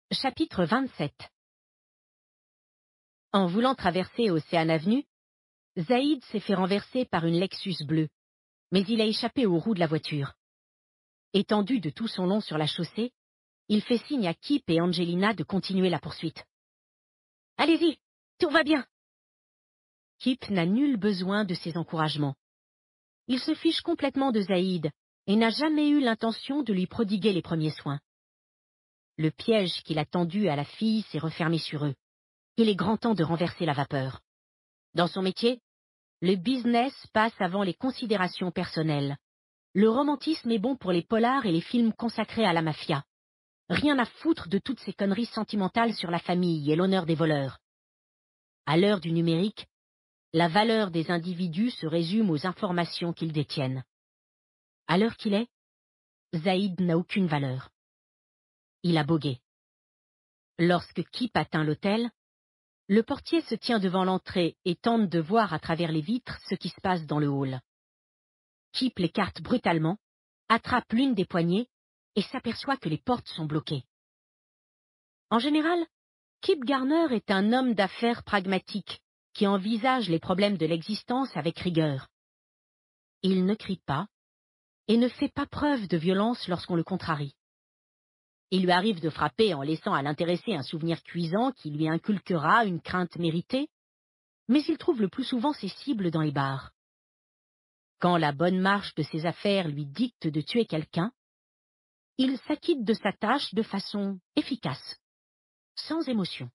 Chapitre 27. En voulant traverser Ocean Avenue, Zaïd s'est fait renverser par une Lexus bleue, mais il a échappé aux roues de la voiture. Étendu de tout son long sur la chaussée, il fait signe à Kip et Angelina de continuer la poursuite. « Allez-y, tout va bien !» Kip n'a nul besoin de ses encouragements. Il se fiche complètement de Zaïd et n'a jamais eu l'intention de lui prodiguer les premiers soins. Le piège qu'il a tendu à la fille s'est refermé sur eux. Il est grand temps de renverser la vapeur. Dans son métier, le business passe avant les considérations personnelles. Le romantisme est bon pour les polars et les films consacrés à la mafia. Rien à foutre de toutes ces conneries sentimentales sur la famille et l'honneur des voleurs. À l'heure du numérique, la valeur des individus se résume aux informations qu'ils détiennent. À l'heure qu'il est, Zaïd n'a aucune valeur. Il a bogué. Lorsque Kip atteint l'hôtel, le portier se tient devant l'entrée et tente de voir à travers les vitres ce qui se passe dans le hall. Kip l'écarte brutalement, attrape l'une des poignées et s'aperçoit que les portes sont bloquées. En général, Kip Garner est un homme d'affaires pragmatique qui envisage les problèmes de l'existence avec rigueur. Il ne crie pas et ne fait pas preuve de violence lorsqu'on le contrarie. Il lui arrive de frapper en laissant à l'intéressé un souvenir cuisant qui lui inculquera une crainte méritée, mais il trouve le plus souvent ses cibles dans les bars. Quand la bonne marche de ses affaires lui dicte de tuer quelqu'un, il s'acquitte de sa tâche de façon efficace, sans émotion.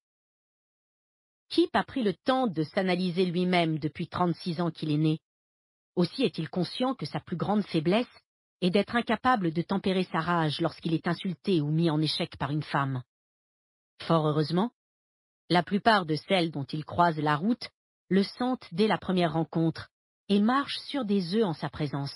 Kip a pris le temps de s'analyser lui-même depuis 36 ans qu'il est né. Aussi est-il conscient que sa plus grande faiblesse est d'être incapable de tempérer sa rage lorsqu'il est insulté ou mis en échec par une femme. Fort heureusement, la plupart de celles dont il croise la route le sentent dès la première rencontre et marchent sur des œufs en sa présence.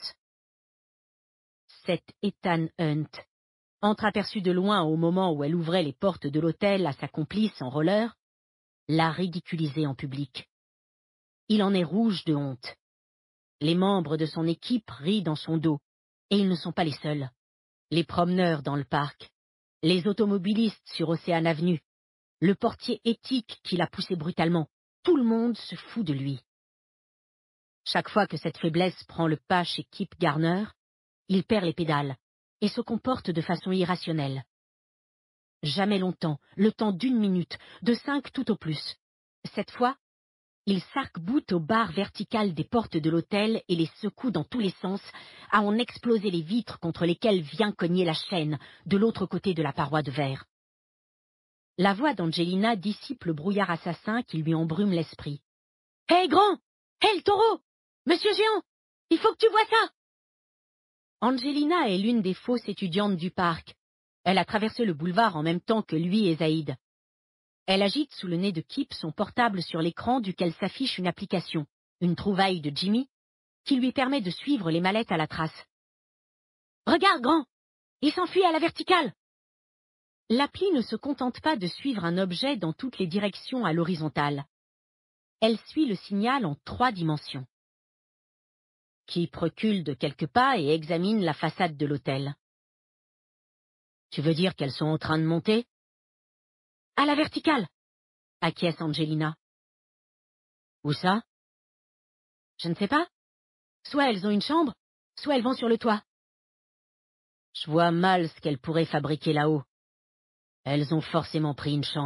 Cette Ethan Hunt, entreaperçue de loin au moment où elle ouvrait les portes de l'hôtel à sa complice en roller, l'a ridiculisé en public. Il en est rouge de honte. Les membres de son équipe rient dans son dos, et ils ne sont pas les seuls. Les promeneurs dans le parc, les automobilistes sur Ocean Avenue, le portier éthique qui l'a poussé brutalement, tout le monde se fout de lui. Chaque fois que cette faiblesse prend le pas chez Kip Garner, il perd les pédales et se comporte de façon irrationnelle. Jamais longtemps, le temps d'1 minute, de 5 tout au plus. Cette fois, il s'arc-boute aux barres verticales des portes de l'hôtel et les secoue dans tous les sens, à en exploser les vitres contre lesquelles vient cogner la chaîne de l'autre côté de la paroi de verre. La voix d'Angelina dissipe le brouillard assassin qui lui embrume l'esprit. « Hé, grand! Hé, le taureau! Monsieur Géant! Il faut que tu vois ça !» Angelina est l'une des fausses étudiantes du parc. Elle a traversé le boulevard en même temps que lui et Zaïd. Elle agite sous le nez de Kip son portable sur l'écran duquel s'affiche une application, une trouvaille de Jimmy, qui lui permet de suivre les mallettes à la trace. « Regarde, grand! Il s'enfuit à la verticale !» L'appli ne se contente pas de suivre un objet dans toutes les directions à l'horizontale. Elle suit le signal en 3 dimensions. Kip recule de quelques pas et examine la façade de l'hôtel. « Tu veux dire qu'elles sont en train de monter ?»« À la verticale !» acquiesce Angelina. « Où ça ?»« Je ne sais pas. Soit elles ont une chambre, soit elles vont sur le toit. »« Je vois mal ce qu'elles pourraient fabriquer là-haut. Elles ont forcément pris une chambre. »